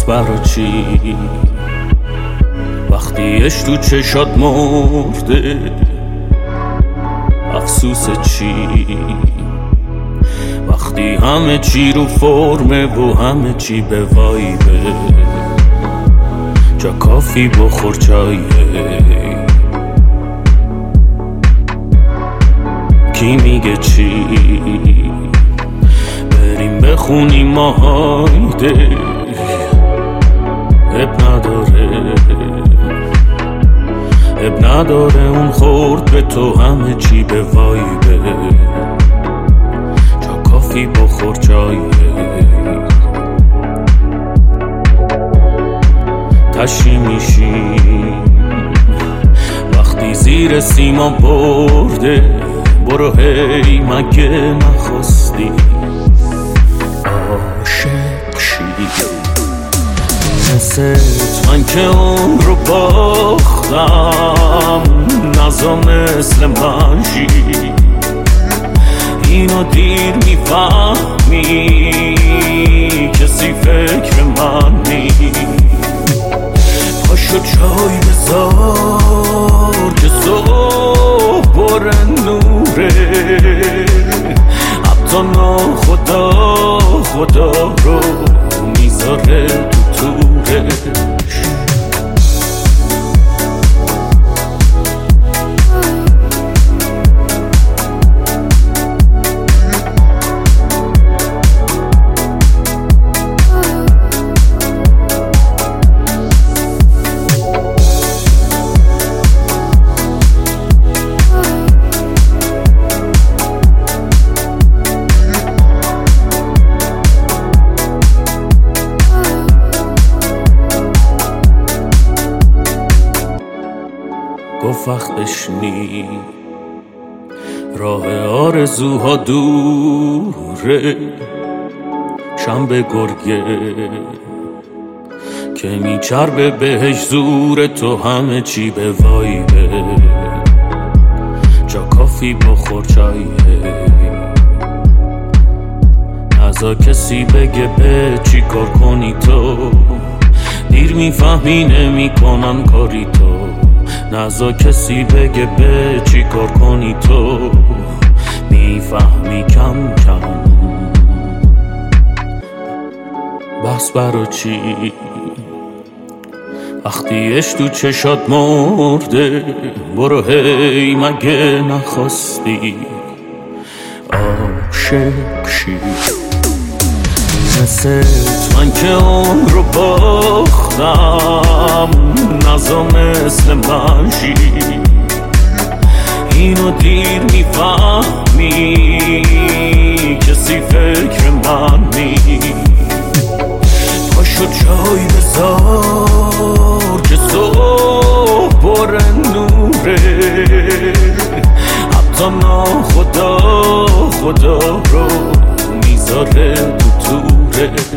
بس برا چی وقتیش تو چشات مرده، افسوس چی وقتی همه چی رو فرمه و همه چی به وایبه، جا کافی بخور چایه. کی میگه چی بریم بخونیم ماهایده، اب نداره اون خورد به تو همه چی به وایبه، جا کافی بخور چایه. تشی میشیم وقتی زیر سیما برده، برو هی مگه نخواستی عاشق شی. مثل من که اون رو باختم، نزا مثل من شی. اینو دیر میفهمی کسی فکر من نی. پاشو چای بذار که صبح پر نوره، حتی ناخدا خدا رو میذاره تو تورش. گفت وقتش نی، راه آرزوها دوره، شنبه گرگه که میچربه بهش زور تو همه چی به وایبه، جا کافی بخور چایه. نزا کسی بگه به چی کار کنی تو، دیر میفهمی نمی کنن کاری تو. نزا کسی بگه به چی کار کنی تو، میفهمی کم کم. بس برا چی وقتیش تو چشات مرده، برو هی مگه نخواستی عاشق شی. مثل من که اون رو باختم، نزا مثل من شی. اینو دیر میفهمی کسی فکر من نی. پاشو چای بذار که صبح پر نوره، حتی ناخدا خدا رو میذاره تو توره.